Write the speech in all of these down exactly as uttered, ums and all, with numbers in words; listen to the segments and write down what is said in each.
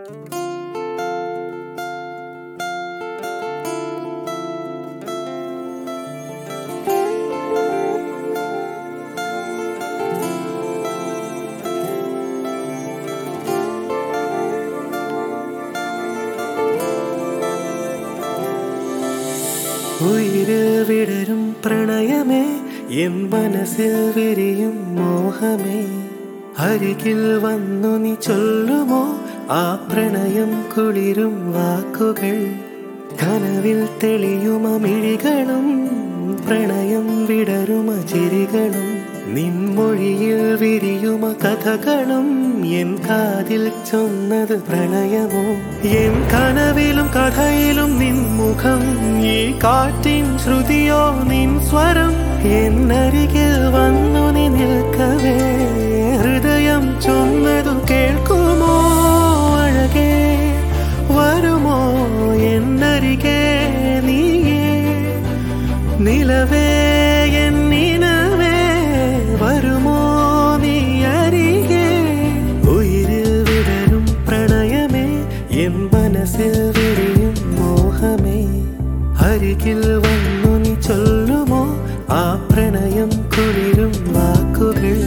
ഉയിരിൽ വിടരും പ്രണയമേ എൻ മനസ്സിൽ വിരിയും മോഹമേ അരികിൽ വന്നു നീ ചൊല്ലുമോ ആ പ്രണയം കുളിരും വാക്കുകൾ കനവിൽ തെളിയുമ മിഴികളും പ്രണയം വിടരുമ ചിരികളും നിൻമൊഴിയിൽ വിരിയുമ കഥകളും എൻ കാതിൽ ചൊന്നത് പ്രണയമോ എൻ കനവിലും കഥയിലും നിൻ മുഖം ഈ കാറ്റിൻ ശ്രുതിയോ നിൻ സ്വരം എന്നരികിൽ വന്നു നീ നിൽക്കവേ ഹൃദയം ചൊന്നതു കേൾക്കുമോ അഴകേ വരുമോ എന്നരികെ നീയേ നിലവേ എന്നിനവേ വരുമോ നീ അരികെ ഉയിരിൽ വിടരും പ്രണയമേ എൻ മനസ്സിൽ വിരിയും മോഹമേ അരികിൽ വന്നു നീ ചൊല്ലുമോ ആ പ്രണയം കുളിരും വാക്കുകൾ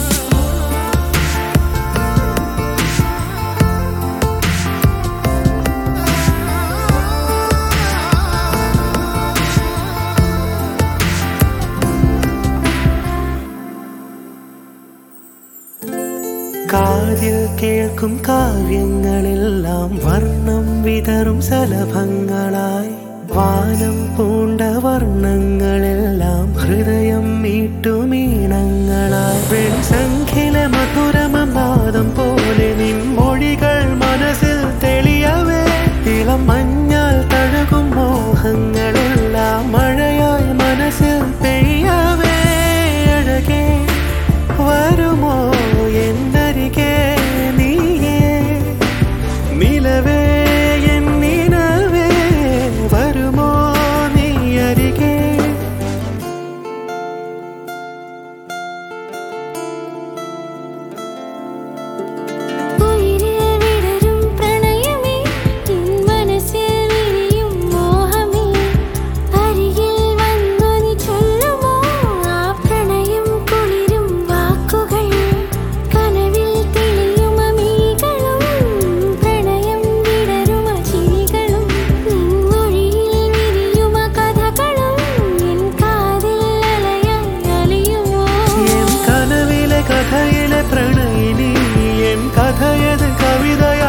കാതിൽ കേൾക്കും കാവ്യങ്ങളെല്ലാം വർണ്ണം വിതറും സലഭങ്ങളായി വാനം പൂണ്ട വർണ്ണങ്ങളെല്ലാം ഹൃദയം മീട്ടുമീണങ്ങളായി വെൺസംഖില മധുരമനാദം പോലെ നിൻ മൊഴികൾ മനസ്സിൽ തെളിയവേ ഇളം മഞ്ഞാൽ തഴുകും മോഹങ്ങളെല്ലാം മഴയായി മനസ്സിൽ പെയ്യവേ അഴകേ വരുമോ എന്നരികെ നീയേ നിലവേ എന്നിനവേ വരുമോ നീ അരികെ കഥയിലെ പ്രണയിനി എൻ കഥയത് കവിത